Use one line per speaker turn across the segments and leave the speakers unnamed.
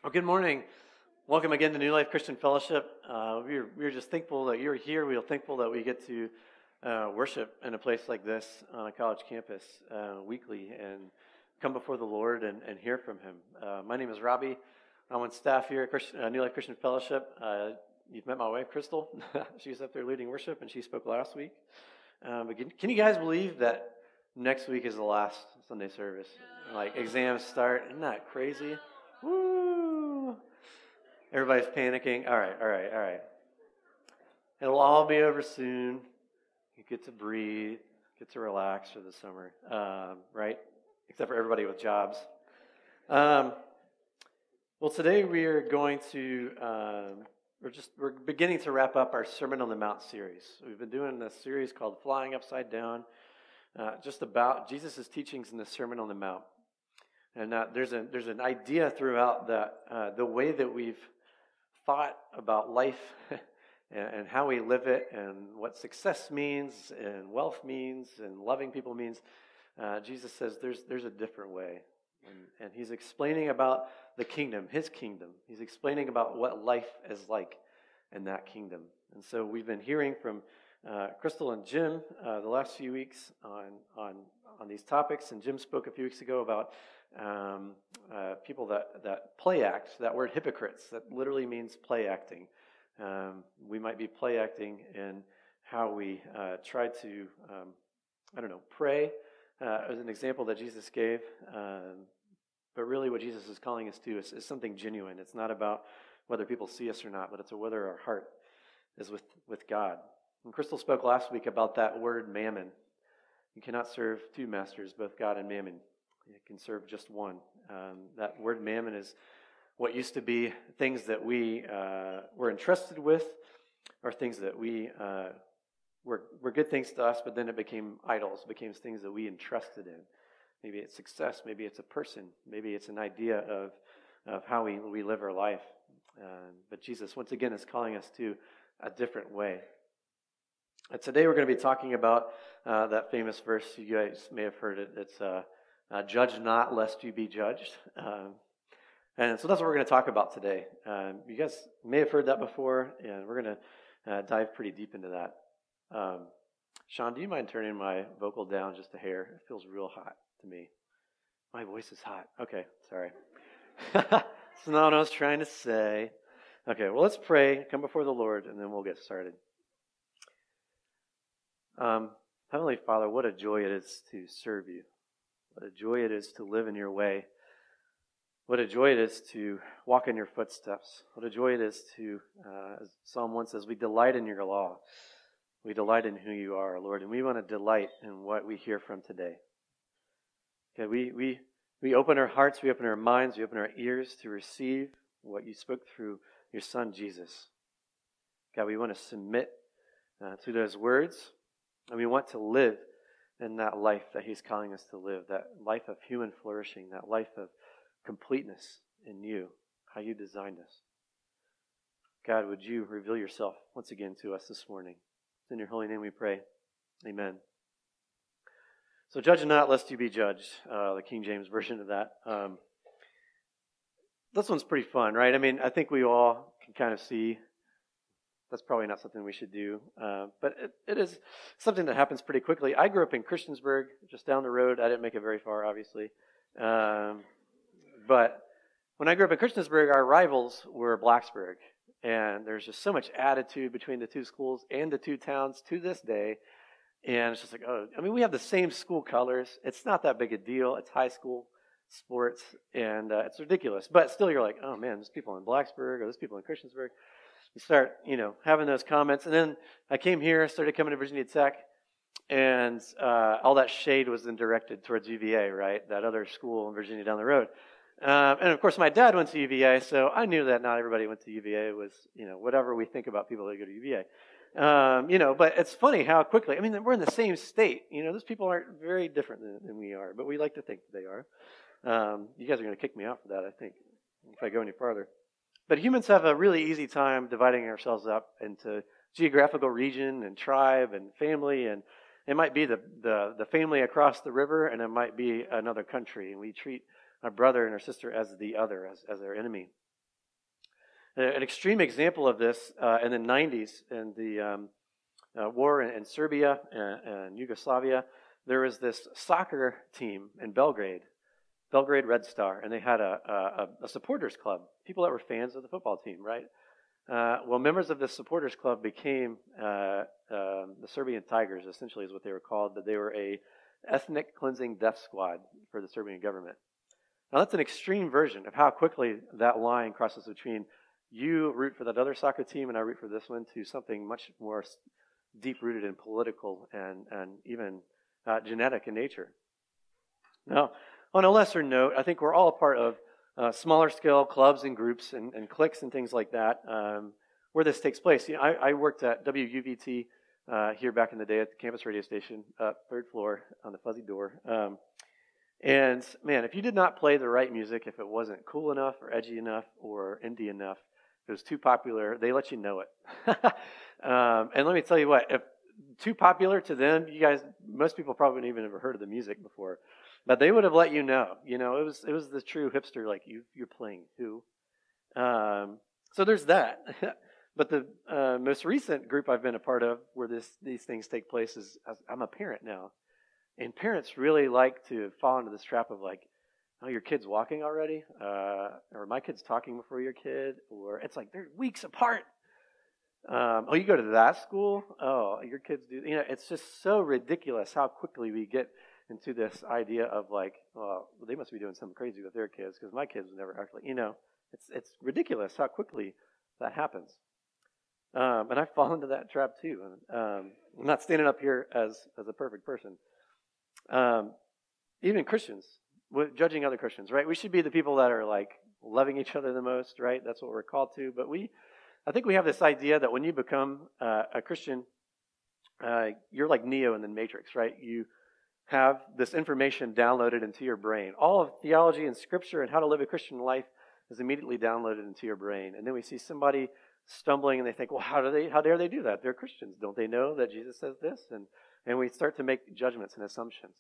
Well, good morning. Welcome again to New Life Christian Fellowship. We're just thankful that you're here. We're thankful that we get to worship in a place like this on a college campus weekly and come before the Lord and hear from Him. My name is Robbie. I'm on staff here at New Life Christian Fellowship. You've met my wife, Crystal. She's up there leading worship, and she spoke last week. But can you guys believe that next week is the last Sunday service? Like, exams start. Isn't that crazy? Woo! Everybody's panicking. All right. It'll all be over soon. You get to breathe, get to relax for the summer, right? Except for everybody with jobs. Well, today we are going to, we're beginning to wrap up our Sermon on the Mount series. We've been doing this series called Flying Upside Down, just about Jesus' teachings in the Sermon on the Mount. And there's an idea throughout that the way that we've thought about life and how we live it and what success means and wealth means and loving people means. Jesus says there's a different way. And he's explaining about the kingdom, his kingdom. He's explaining about what life is like in that kingdom. And so we've been hearing from Crystal and Jim the last few weeks on these topics. And Jim spoke a few weeks ago about people that play act. That word hypocrites, that literally means play acting. We might be play acting in how we try to, pray as an example that Jesus gave. But really what Jesus is calling us to is something genuine. It's not about whether people see us or not, but it's whether our heart is with God. And Crystal spoke last week about that word mammon. You cannot serve two masters, both God and mammon. You can serve just one. That word mammon is what used to be things that we were entrusted with, or things that we were good things to us, but then it became idols, became things that we entrusted in. Maybe it's success, maybe it's a person, maybe it's an idea of how we live our life. But Jesus, once again, is calling us to a different way. Today we're going to be talking about that famous verse. You guys may have heard it. It's judge not lest you be judged. And so that's what we're going to talk about today. You guys may have heard that before, and we're going to dive pretty deep into that. Sean, do you mind turning my vocal down just a hair? It feels real hot to me. My voice is hot. Okay, sorry. That's not what I was trying to say. Okay, well, let's pray, come before the Lord, and then we'll get started. Heavenly Father, what a joy it is to serve you. What a joy it is to live in your way. What a joy it is to walk in your footsteps. What a joy it is to, as Psalm 1 says, we delight in your law. We delight in who you are, Lord, and we want to delight in what we hear from today. Okay, we open our hearts, we open our minds, we open our ears to receive what you spoke through your Son, Jesus. God, we want to submit to those words, and we want to live in that life that he's calling us to live, that life of human flourishing, that life of completeness in you, how you designed us. God, would you reveal yourself once again to us this morning? In your holy name we pray. Amen. So judge not lest you be judged, the King James version of that. This one's pretty fun, right? I mean, I think we all can kind of see that's probably not something we should do, but it is something that happens pretty quickly. I grew up in Christiansburg, just down the road. I didn't make it very far, obviously. But when I grew up in Christiansburg, our rivals were Blacksburg. And there's just so much attitude between the two schools and the two towns to this day. And it's just like, we have the same school colors. It's not that big a deal. It's high school sports, and it's ridiculous. But still, you're like, oh, man, there's people in Blacksburg or there's people in Christiansburg. You start, having those comments. And then I came here, started coming to Virginia Tech, and all that shade was then directed towards UVA, right? That other school in Virginia down the road. And of course, my dad went to UVA, so I knew that not everybody went to UVA. It was, whatever we think about people that go to UVA. But it's funny how quickly, we're in the same state. Those people aren't very different than we are, but we like to think that they are. You guys are going to kick me out for that, I think, if I go any farther. But humans have a really easy time dividing ourselves up into geographical region and tribe and family, and it might be the family across the river, and it might be another country, and we treat our brother and our sister as the other, as their enemy. An extreme example of this in the 90s, in the war in Serbia and Yugoslavia, there was this soccer team in Belgrade Red Star, and they had a supporters club, people that were fans of the football team, right? Well, members of this supporters club became the Serbian Tigers, essentially is what they were called, but they were a ethnic cleansing death squad for the Serbian government. Now, that's an extreme version of how quickly that line crosses between you root for that other soccer team and I root for this one to something much more deep-rooted and political and even genetic in nature. Now, on a lesser note, I think we're all a part of smaller scale clubs and groups and cliques and things like that where this takes place. You know, I worked at WUVT here back in the day at the campus radio station, third floor on the fuzzy door. And man, if you did not play the right music, if it wasn't cool enough or edgy enough or indie enough, if it was too popular, they let you know it. And let me tell you what, if too popular to them, you guys, most people probably haven't even ever heard of the music before, but they would have let you know. You know, it was the true hipster, like you're playing who. So there's that. But the most recent group I've been a part of where these things take place is I'm a parent now. And parents really like to fall into this trap of like, oh, your kid's walking already? Or my kid's talking before your kid? Or it's like they're weeks apart. Oh, you go to that school? Oh, your kids do. You know, it's just so ridiculous how quickly we get into this idea of like, well, they must be doing something crazy with their kids because my kids would never actually, you know, it's ridiculous how quickly that happens. And I fall into that trap too. I'm not standing up here as a perfect person. Even Christians, judging other Christians, right? We should be the people that are like loving each other the most, right? That's what we're called to. But I think we have this idea that when you become a Christian, you're like Neo in the Matrix, right? You have this information downloaded into your brain. All of theology and scripture and how to live a Christian life is immediately downloaded into your brain. And then we see somebody stumbling and they think, well, how dare they do that? They're Christians. Don't they know that Jesus says this? And we start to make judgments and assumptions.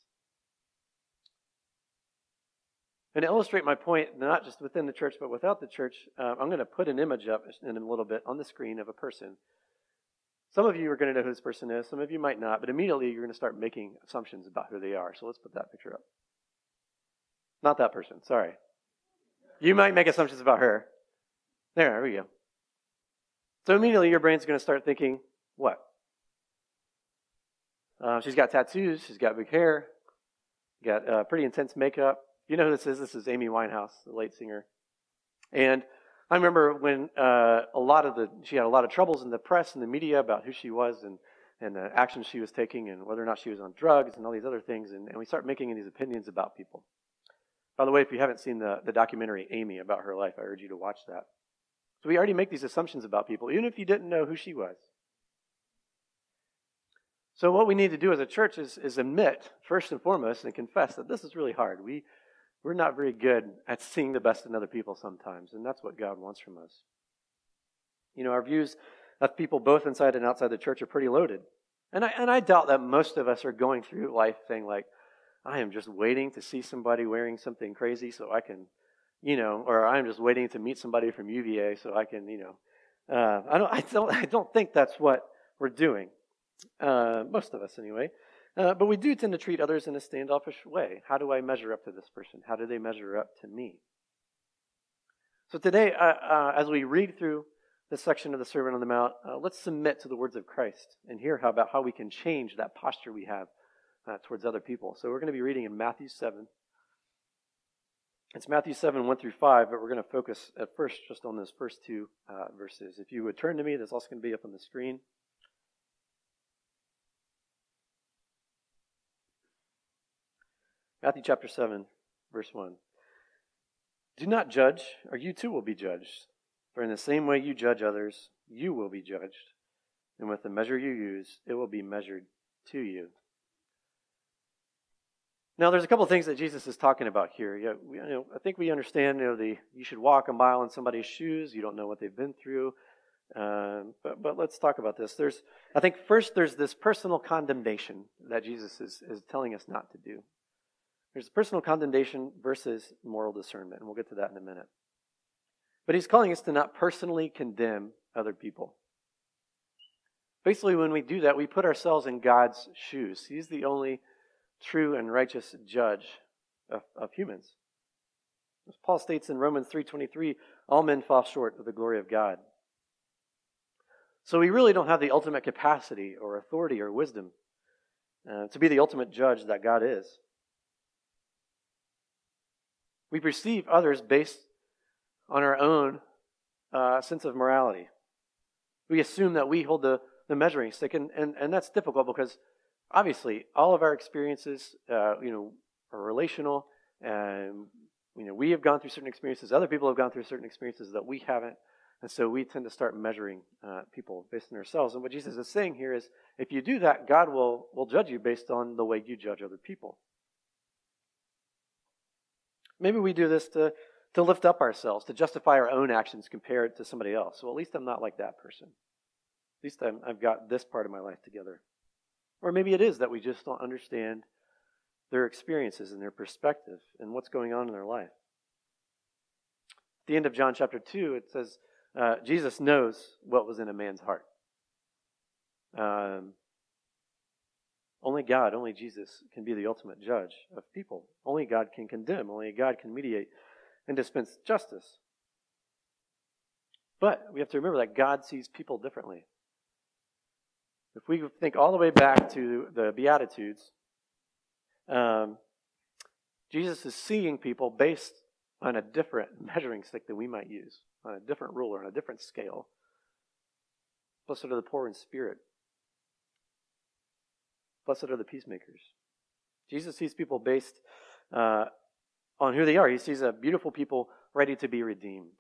And to illustrate my point, not just within the church, but without the church, I'm going to put an image up in a little bit on the screen of a person. Some of you are going to know who this person is. Some of you might not. But immediately you're going to start making assumptions about who they are. So let's put that picture up. Not that person. Sorry. You might make assumptions about her. There we go. So immediately your brain's going to start thinking, what? She's got tattoos. She's got big hair. Got pretty intense makeup. You know who this is? This is Amy Winehouse, the late singer. And I remember when she had a lot of troubles in the press and the media about who she was and the actions she was taking and whether or not she was on drugs and all these other things. And we start making these opinions about people. By the way, if you haven't seen the documentary Amy about her life, I urge you to watch that. So we already make these assumptions about people, even if you didn't know who she was. So what we need to do as a church is admit, first and foremost, and confess that this is really hard. We're not very good at seeing the best in other people sometimes, and that's what God wants from us. You know, our views of people both inside and outside the church are pretty loaded. And I doubt that most of us are going through life saying like, I am just waiting to see somebody wearing something crazy so I can, you know, or I'm just waiting to meet somebody from UVA so I can, you know. I don't think that's what we're doing. Most of us anyway. But we do tend to treat others in a standoffish way. How do I measure up to this person? How do they measure up to me? So today, as we read through this section of the Sermon on the Mount, let's submit to the words of Christ and hear about how we can change that posture we have towards other people. So we're going to be reading in Matthew 7. It's Matthew 7, 1 through 5, but we're going to focus at first just on those first two verses. If you would turn to me, that's also going to be up on the screen. Matthew chapter 7, verse 1. Do not judge, or you too will be judged. For in the same way you judge others, you will be judged. And with the measure you use, it will be measured to you. Now, there's a couple of things that Jesus is talking about here. I think we understand, you should walk a mile in somebody's shoes. You don't know what they've been through. But let's talk about this. I think first there's this personal condemnation that Jesus is telling us not to do. There's personal condemnation versus moral discernment, and we'll get to that in a minute. But he's calling us to not personally condemn other people. Basically, when we do that, we put ourselves in God's shoes. He's the only true and righteous judge of humans. As Paul states in Romans 3:23, all men fall short of the glory of God. So we really don't have the ultimate capacity or authority or wisdom to be the ultimate judge that God is. We perceive others based on our own sense of morality. We assume that we hold the measuring stick, and that's difficult because obviously all of our experiences, are relational, and we have gone through certain experiences. Other people have gone through certain experiences that we haven't, and so we tend to start measuring people based on ourselves. And what Jesus is saying here is, if you do that, God will judge you based on the way you judge other people. Maybe we do this to lift up ourselves, to justify our own actions compared to somebody else. Well, at least I'm not like that person. At least I've got this part of my life together. Or maybe it is that we just don't understand their experiences and their perspective and what's going on in their life. At the end of John chapter 2, it says, Jesus knows what was in a man's heart. Only God, only Jesus can be the ultimate judge of people. Only God can condemn. Only God can mediate and dispense justice. But we have to remember that God sees people differently. If we think all the way back to the Beatitudes, Jesus is seeing people based on a different measuring stick than we might use, on a different ruler, on a different scale. Blessed are the poor in spirit. Blessed are the peacemakers. Jesus sees people based on who they are. He sees a beautiful people ready to be redeemed.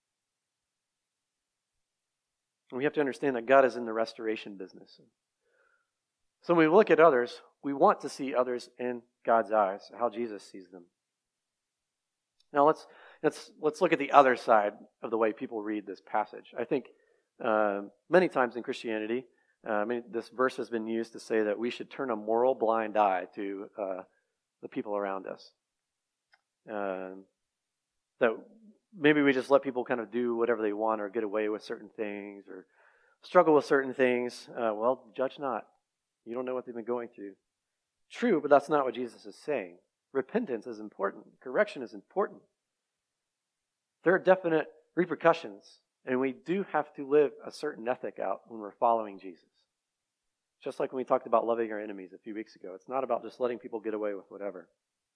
And we have to understand that God is in the restoration business. So when we look at others, we want to see others in God's eyes, how Jesus sees them. Now let's look at the other side of the way people read this passage. I think many times in Christianity, this verse has been used to say that we should turn a moral blind eye to the people around us. That maybe we just let people kind of do whatever they want or get away with certain things or struggle with certain things. Well, judge not. You don't know what they've been going through. True, but that's not what Jesus is saying. Repentance is important. Correction is important. There are definite repercussions, and we do have to live a certain ethic out when we're following Jesus. Just like when we talked about loving our enemies a few weeks ago. It's not about just letting people get away with whatever.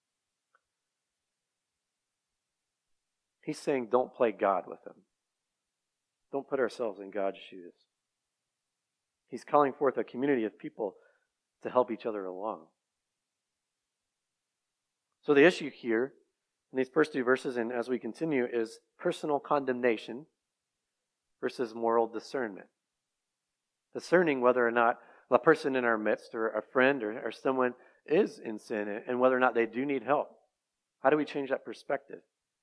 He's saying don't play God with them. Don't put ourselves in God's shoes. He's calling forth a community of people to help each other along. So the issue here in these first two verses, and as we continue, is personal condemnation versus moral discernment. Discerning whether or not the person in our midst, or a friend, or someone is in sin, and whether or not they do need help. How do we change that perspective?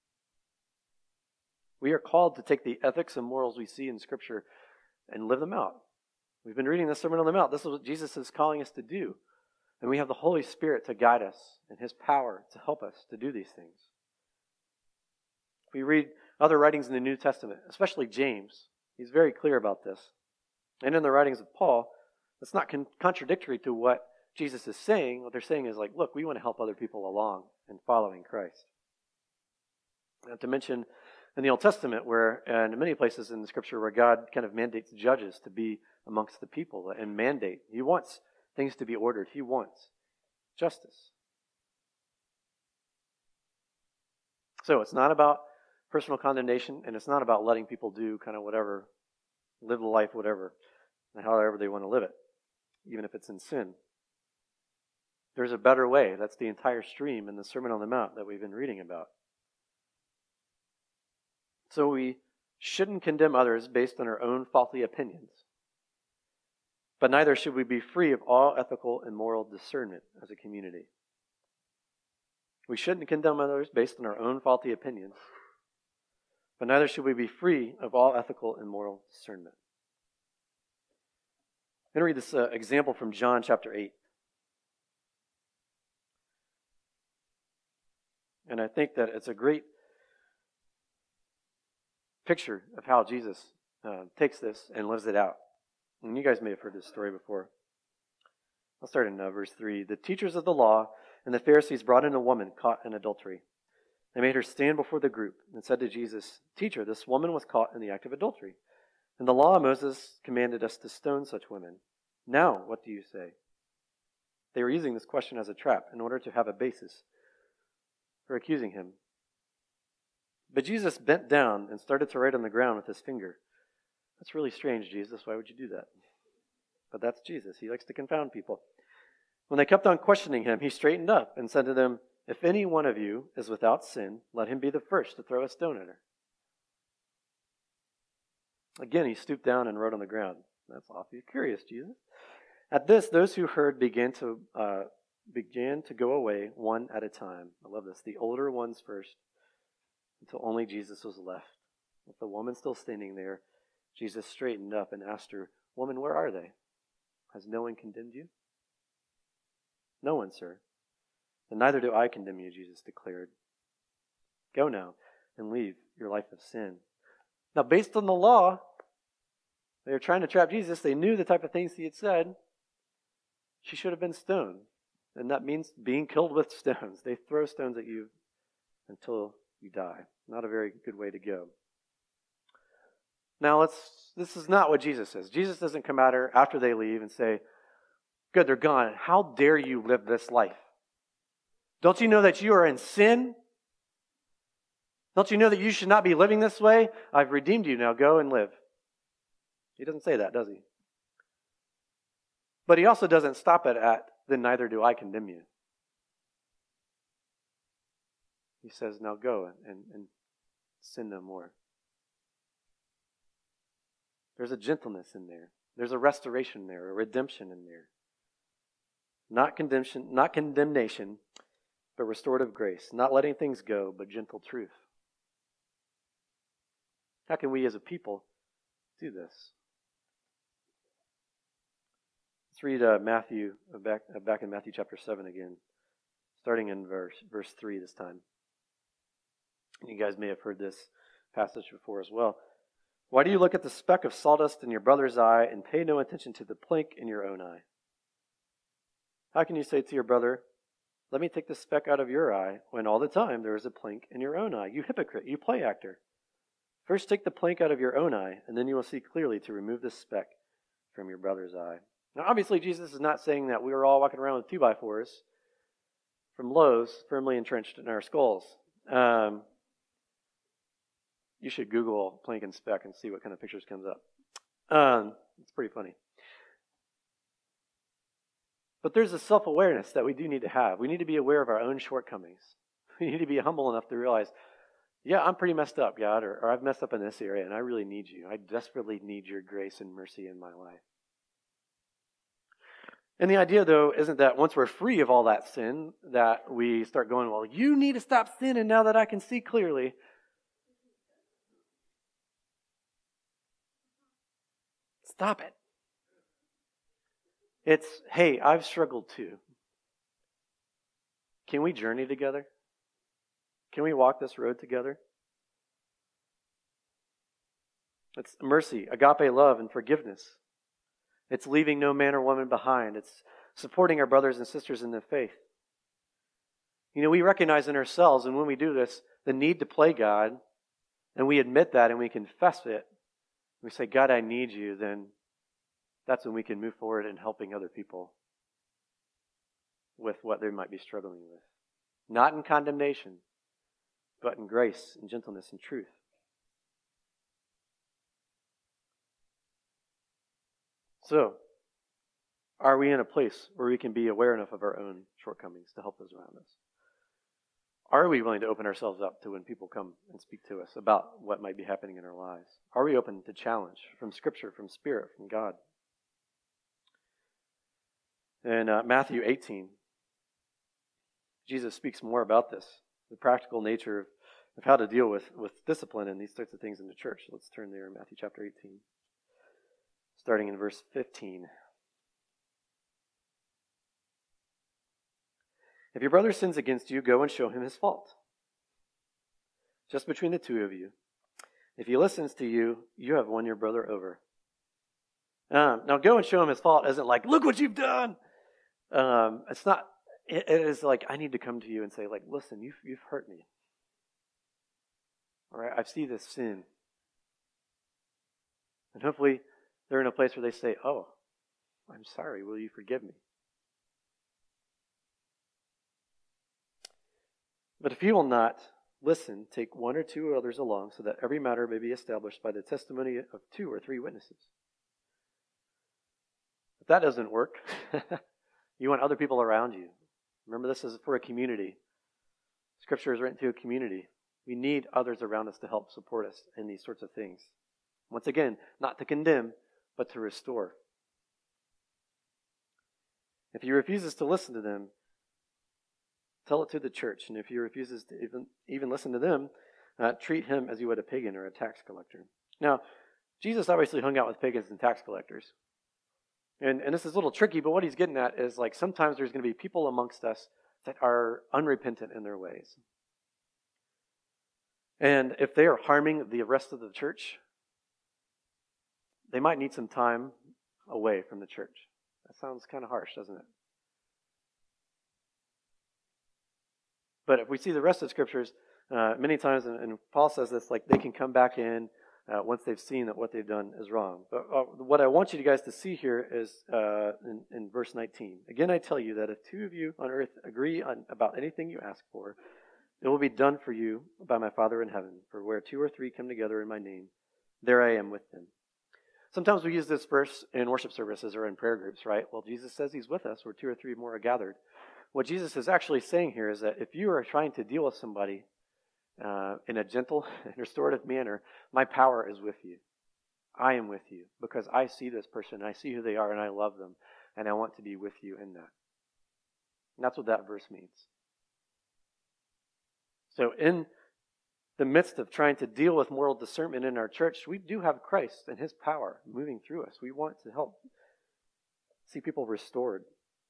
We are called to take the ethics and morals we see in Scripture and live them out. We've been reading the Sermon on the Mount. This is what Jesus is calling us to do. And we have the Holy Spirit to guide us and His power to help us to do these things. If we read other writings in the New Testament, especially James, he's very clear about this. And in the writings of Paul, it's not contradictory to what Jesus is saying. What they're saying is like, look, we want to help other people along in following Christ. Not to mention in the Old Testament, where, and in many places in the Scripture, where God kind of mandates judges to be amongst the people and mandate. He wants things to be ordered. He wants justice. So it's not about personal condemnation, and it's not about letting people do kind of whatever, live the life whatever, and however they want to live it, even if it's in sin. There's a better way. That's the entire stream in the Sermon on the Mount that we've been reading about. So we shouldn't condemn others based on our own faulty opinions. But neither should we be free of all ethical and moral discernment as a community. We shouldn't condemn others based on our own faulty opinions. But neither should we be free of all ethical and moral discernment. I'm going to read this example from John chapter 8. And I think that it's a great picture of how Jesus takes this and lives it out. And you guys may have heard this story before. I'll start in verse 3. The teachers of the law and the Pharisees brought in a woman caught in adultery. They made her stand before the group and said to Jesus, "Teacher, this woman was caught in the act of adultery. In the law, Moses commanded us to stone such women. Now, what do you say?" They were using this question as a trap in order to have a basis for accusing him. But Jesus bent down and started to write on the ground with his finger. That's really strange, Jesus. Why would you do that? But that's Jesus. He likes to confound people. When they kept on questioning him, he straightened up and said to them, "If any one of you is without sin, let him be the first to throw a stone at her." Again, he stooped down and wrote on the ground. That's awfully curious, Jesus. At this, those who heard began to go away one at a time. I love this. The older ones first, until only Jesus was left. With the woman still standing there, Jesus straightened up and asked her, "Woman, where are they? Has no one condemned you?" "No one, sir." "And neither do I condemn you," Jesus declared. "Go now and leave your life of sin." Now, based on the law, they were trying to trap Jesus. They knew the type of things he had said. She should have been stoned. And that means being killed with stones. They throw stones at you until you die. Not a very good way to go. Now, this is not what Jesus says. Jesus doesn't come at her after they leave and say, "Good, they're gone. How dare you live this life? Don't you know that you are in sin? Don't you know that you should not be living this way? I've redeemed you. Now go and live." He doesn't say that, does he? But he also doesn't stop it at, "Then neither do I condemn you." He says, "Now go and sin no more." There's a gentleness in there. There's a restoration there, a redemption in there. Not condemnation, but restorative grace. Not letting things go, but gentle truth. How can we as a people do this? Let's read Matthew, back in Matthew chapter 7 again, starting in verse 3 this time. You guys may have heard this passage before as well. "Why do you look at the speck of sawdust in your brother's eye and pay no attention to the plank in your own eye? How can you say to your brother, 'Let me take the speck out of your eye,' when all the time there is a plank in your own eye? You hypocrite, you play actor. First take the plank out of your own eye, and then you will see clearly to remove the speck from your brother's eye." Now, obviously, Jesus is not saying that we were all walking around with 2x4s from Lowe's firmly entrenched in our skulls. You should Google plank and speck and see what kind of pictures comes up. It's pretty funny. But there's a self-awareness that we do need to have. We need to be aware of our own shortcomings. We need to be humble enough to realize, yeah, I'm pretty messed up, God, or I've messed up in this area, and I really need you. I desperately need your grace and mercy in my life. And the idea, though, isn't that once we're free of all that sin, that we start going, "Well, you need to stop sinning now that I can see clearly." Stop it. It's, "Hey, I've struggled too. Can we journey together? Can we walk this road together?" It's mercy, agape love, and forgiveness. It's leaving no man or woman behind. It's supporting our brothers and sisters in the faith. You know, we recognize in ourselves, and when we do this, the need to play God, and we admit that and we confess it. We say, "God, I need you," then that's when we can move forward in helping other people with what they might be struggling with. Not in condemnation, but in grace and gentleness and truth. So, are we in a place where we can be aware enough of our own shortcomings to help those around us? Are we willing to open ourselves up to when people come and speak to us about what might be happening in our lives? Are we open to challenge from Scripture, from Spirit, from God? In Matthew 18, Jesus speaks more about this, the practical nature of how to deal with discipline and these sorts of things in the church. Let's turn there in Matthew chapter 18, starting in verse 15. "If your brother sins against you, go and show him his fault, just between the two of you. If he listens to you, you have won your brother over. Now go and show him his fault isn't like, look what you've done. It's not, it is like, I need to come to you and say, like, listen, you've hurt me. All right, I see this sin. And hopefully they're in a place where they say, oh, I'm sorry, will you forgive me? But if you will not listen, take one or two others along, so that every matter may be established by the testimony of 2 or 3 witnesses. If that doesn't work, you want other people around you. Remember, this is for a community. Scripture is written to a community. We need others around us to help support us in these sorts of things. Once again, not to condemn, but to restore. If he refuses to listen to them, tell it to the church. And if he refuses to even listen to them, treat him as you would a pagan or a tax collector. Now, Jesus obviously hung out with pagans and tax collectors. And this is a little tricky, but what he's getting at is like sometimes there's going to be people amongst us that are unrepentant in their ways. And if they are harming the rest of the church, they might need some time away from the church. That sounds kind of harsh, doesn't it? But if we see the rest of the scriptures, many times, and Paul says this, like they can come back in once they've seen that what they've done is wrong. But what I want you guys to see here is in verse 19. Again, I tell you that if 2 of you on earth agree about anything you ask for, it will be done for you by my Father in heaven. For where 2 or 3 come together in my name, there I am with them. Sometimes we use this verse in worship services or in prayer groups, right? Well, Jesus says he's with us where 2 or 3 more are gathered. What Jesus is actually saying here is that if you are trying to deal with somebody in a gentle and restorative manner, my power is with you. I am with you because I see this person, I see who they are, and I love them, and I want to be with you in that. And that's what that verse means. So in the midst of trying to deal with moral discernment in our church, we do have Christ and his power moving through us. We want to help see people restored.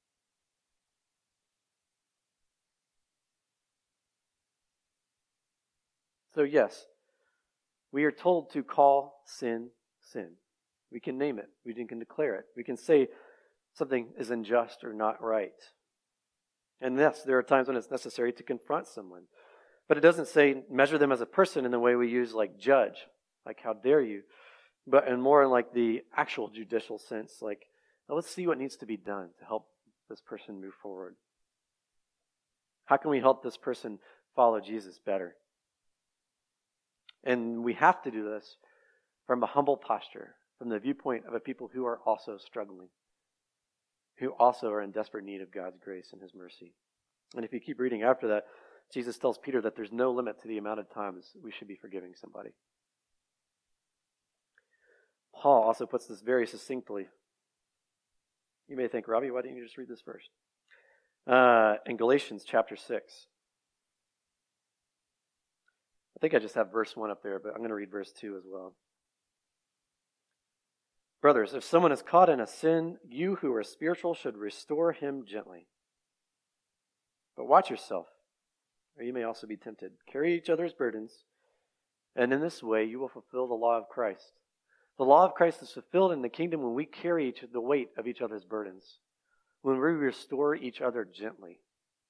So yes, we are told to call sin, sin. We can name it. We can declare it. We can say something is unjust or not right. And yes, there are times when it's necessary to confront someone. But it doesn't say measure them as a person in the way we use like judge, like how dare you, but in more in like the actual judicial sense, like let's see what needs to be done to help this person move forward. How can we help this person follow Jesus better? And we have to do this from a humble posture, from the viewpoint of a people who are also struggling, who also are in desperate need of God's grace and his mercy. And if you keep reading after that, Jesus tells Peter that there's no limit to the amount of times we should be forgiving somebody. Paul also puts this very succinctly. You may think, Robbie, why didn't you just read this first? In Galatians chapter 6. I think I just have verse 1 up there, but I'm going to read verse 2 as well. Brothers, if someone is caught in a sin, you who are spiritual should restore him gently. But watch yourself, or you may also be tempted. Carry each other's burdens, and in this way you will fulfill the law of Christ. The law of Christ is fulfilled in the kingdom when we carry the weight of each other's burdens, when we restore each other gently.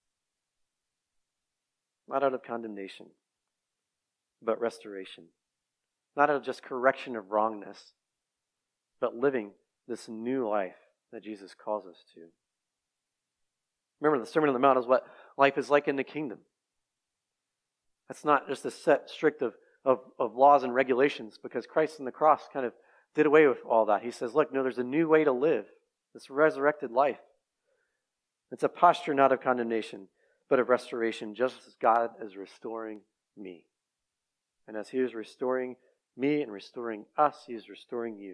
Not out of condemnation, but restoration. Not out of just correction of wrongness, but living this new life that Jesus calls us to. Remember, the Sermon on the Mount is what life is like in the kingdom. That's not just a set strict of laws and regulations, because Christ on the cross kind of did away with all that. He says, look, no, there's a new way to live, this resurrected life. It's a posture not of condemnation, but of restoration, just as God is restoring me. And as he is restoring me and restoring us, he is restoring you.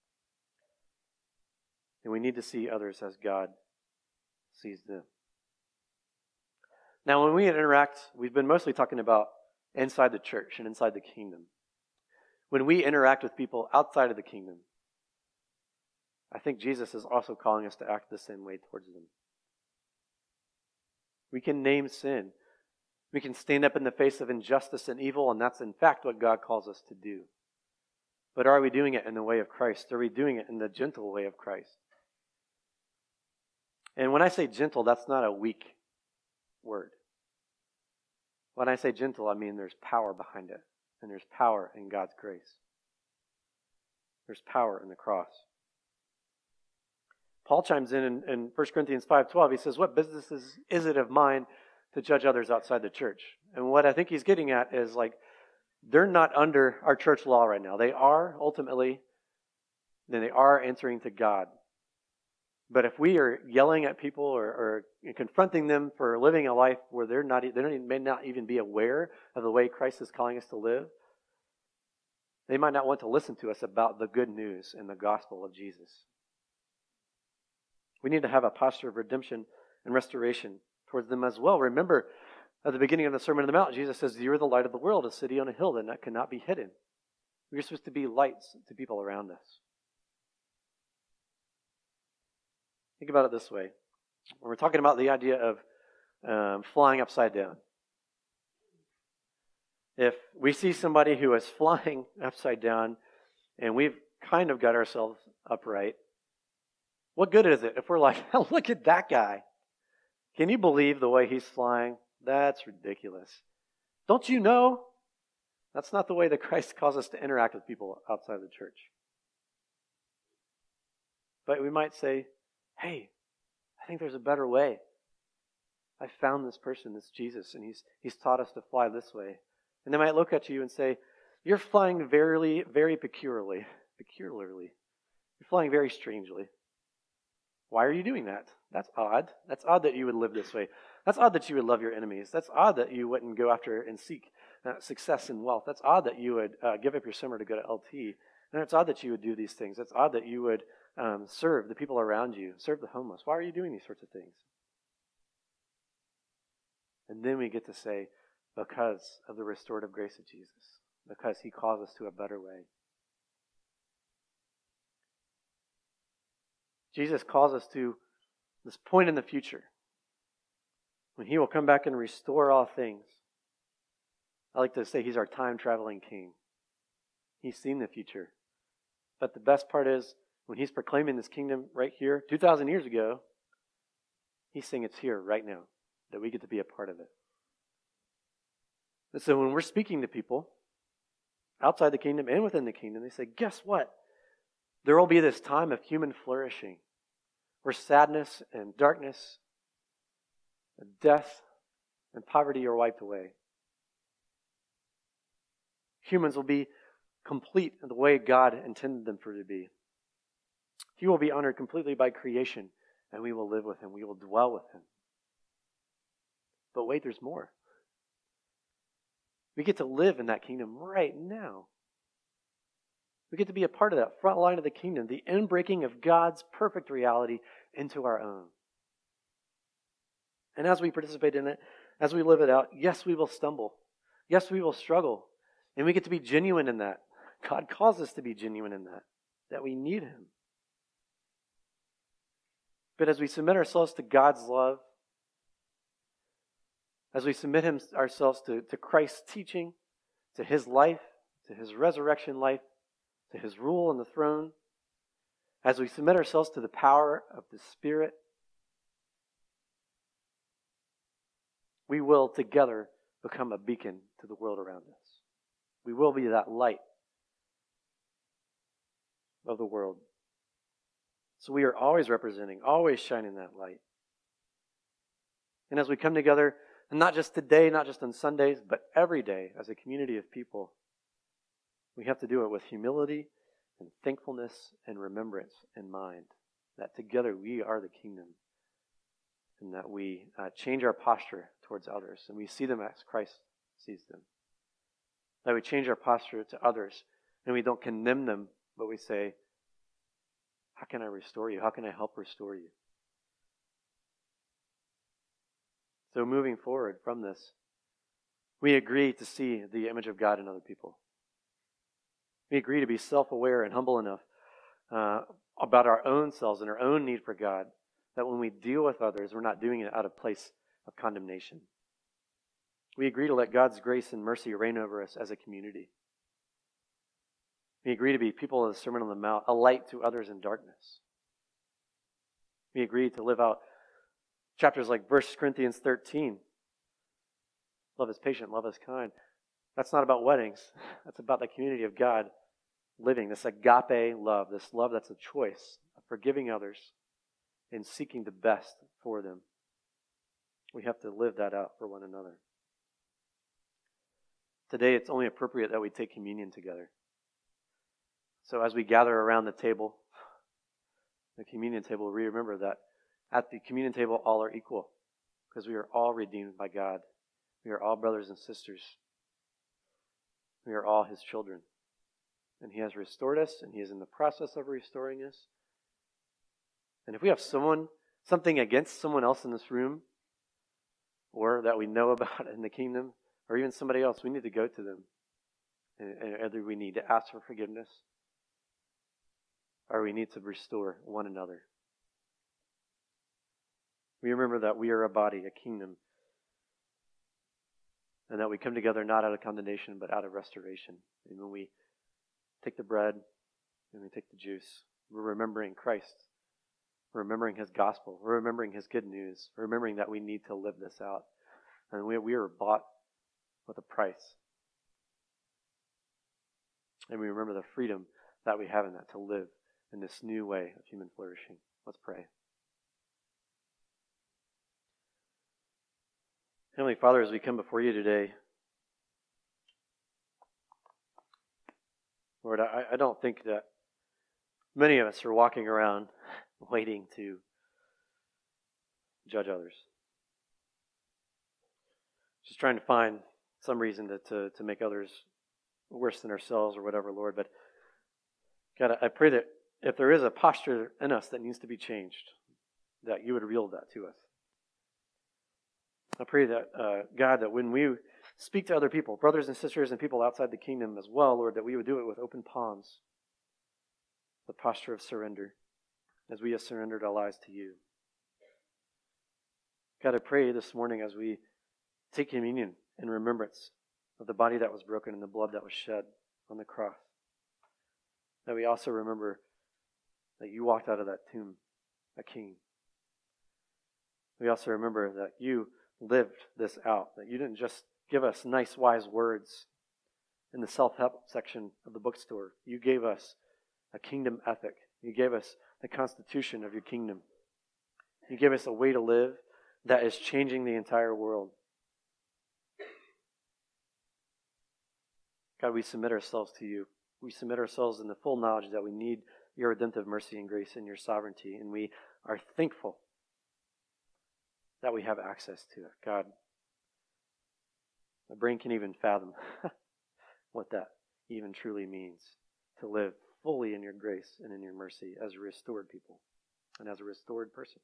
And we need to see others as God sees them. Now, when we interact, we've been mostly talking about inside the church and inside the kingdom. When we interact with people outside of the kingdom, I think Jesus is also calling us to act the same way towards them. We can name sin, We can stand up in the face of injustice and evil, and that's in fact what God calls us to do. But are we doing it in the way of Christ? Are we doing it in the gentle way of Christ? And when I say gentle, that's not a weak word. When I say gentle, I mean there's power behind it. And there's power in God's grace. There's power in the cross. Paul chimes in 1 Corinthians 5:12. He says, what business is it of mine to judge others outside the church? And what I think he's getting at is like, they're not under our church law right now. They are ultimately, then they are answering to God. But if we are yelling at people or confronting them for living a life where they may not even be aware of the way Christ is calling us to live, they might not want to listen to us about the good news and the gospel of Jesus. We need to have a posture of redemption and restoration towards them as well. Remember, at the beginning of the Sermon on the Mount, Jesus says, "You are the light of the world, a city on a hill that cannot be hidden." We're supposed to be lights to people around us. Think about it this way. When we're talking about the idea of flying upside down. If we see somebody who is flying upside down and we've kind of got ourselves upright, what good is it if we're like, oh, look at that guy. Can you believe the way he's flying? That's ridiculous. Don't you know? That's not the way that Christ calls us to interact with people outside of the church. But we might say, hey, I think there's a better way. I found this person, this Jesus, and he's taught us to fly this way. And they might look at you and say, you're flying very, very peculiarly. You're flying very strangely. Why are you doing that? That's odd. That's odd that you would live this way. That's odd that you would love your enemies. That's odd that you wouldn't go after and seek success and wealth. That's odd that you would give up your summer to go to LT. And it's odd that you would do these things. It's odd that you would serve the people around you, serve the homeless. Why are you doing these sorts of things? And then we get to say, because of the restorative grace of Jesus, because he calls us to a better way. Jesus calls us to this point in the future when he will come back and restore all things. I like to say he's our time-traveling king. He's seen the future. But the best part is, when he's proclaiming this kingdom right here, 2,000 years ago, he's saying it's here right now, that we get to be a part of it. And so when we're speaking to people outside the kingdom and within the kingdom, they say, guess what? There will be this time of human flourishing where sadness and darkness and death and poverty are wiped away. Humans will be complete in the way God intended them for to be. He will be honored completely by creation, and we will live with him. We will dwell with him. But wait, there's more. We get to live in that kingdom right now. We get to be a part of that front line of the kingdom, the inbreaking of God's perfect reality into our own. And as we participate in it, as we live it out, yes, we will stumble. Yes, we will struggle. And we get to be genuine in that. God calls us to be genuine in that we need him. But as we submit ourselves to God's love, as we submit ourselves to Christ's teaching, to his life, to his resurrection life, to his rule on the throne, as we submit ourselves to the power of the Spirit, we will together become a beacon to the world around us. We will be that light of the world. So we are always representing, always shining that light. And as we come together, and not just today, not just on Sundays, but every day as a community of people, we have to do it with humility and thankfulness and remembrance in mind. That together we are the kingdom. And that we change our posture towards others. And we see them as Christ sees them. That we change our posture to others. And we don't condemn them, but we say, how can I restore you? How can I help restore you? So moving forward from this, we agree to see the image of God in other people. We agree to be self-aware and humble enough about our own selves and our own need for God, that when we deal with others, we're not doing it out of place of condemnation. We agree to let God's grace and mercy reign over us as a community. We agree to be people of the Sermon on the Mount, a light to others in darkness. We agree to live out chapters like 1 Corinthians 13. Love is patient, love is kind. That's not about weddings. That's about the community of God living this agape love, this love that's a choice of forgiving others and seeking the best for them. We have to live that out for one another. Today, it's only appropriate that we take communion together. So as we gather around the table, the communion table, we remember that at the communion table, all are equal because we are all redeemed by God. We are all brothers and sisters. We are all His children. And He has restored us, and He is in the process of restoring us. And if we have something against someone else in this room, or that we know about in the kingdom, or even somebody else, we need to go to them. And either we need to ask for forgiveness, or we need to restore one another. We remember that we are a body, a kingdom, and that we come together not out of condemnation, but out of restoration. And when we take the bread and we take the juice, we're remembering Christ. We're remembering His gospel. We're remembering His good news. We're remembering that we need to live this out. And we are bought with a price. And we remember the freedom that we have in that to live in this new way of human flourishing. Let's pray. Heavenly Father, as we come before You today, Lord, I don't think that many of us are walking around waiting to judge others. Just trying to find some reason to make others worse than ourselves or whatever, Lord. But God, I pray that if there is a posture in us that needs to be changed, that You would reveal that to us. I pray that, God, that when we speak to other people, brothers and sisters and people outside the kingdom as well, Lord, that we would do it with open palms, the posture of surrender, as we have surrendered our lives to You. God, I pray this morning as we take communion in remembrance of the body that was broken and the blood that was shed on the cross, that we also remember that You walked out of that tomb a king. We also remember that You lived this out, that You didn't just give us nice, wise words in the self-help section of the bookstore. You gave us a kingdom ethic. You gave us the constitution of Your kingdom. You gave us a way to live that is changing the entire world. God, we submit ourselves to You. We submit ourselves in the full knowledge that we need Your redemptive mercy and grace and Your sovereignty, and we are thankful that we have access to it. God, my brain can even fathom what that even truly means, to live fully in Your grace and in Your mercy as a restored people and as a restored person.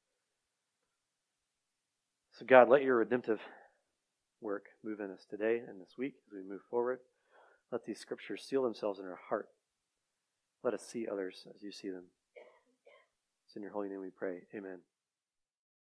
So God, let Your redemptive work move in us today and this week as we move forward. Let these scriptures seal themselves in our heart. Let us see others as You see them. It's in Your holy name we pray. Amen.